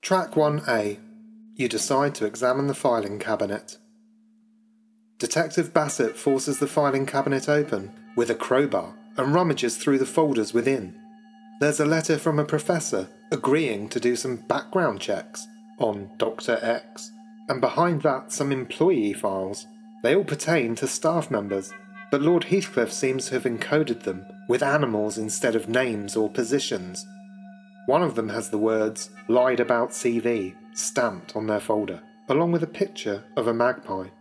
Track 1A. You decide to examine the filing cabinet. Detective Bassett forces the filing cabinet open with a crowbar and rummages through the folders within. There's a letter from a professor agreeing to do some background checks on Dr. X, and behind that some employee files. They all pertain to staff members, but Lord Heathcliff seems to have encoded them with animals instead of names or positions. One of them has the words "Lied about CV" stamped on their folder, along with a picture of a magpie.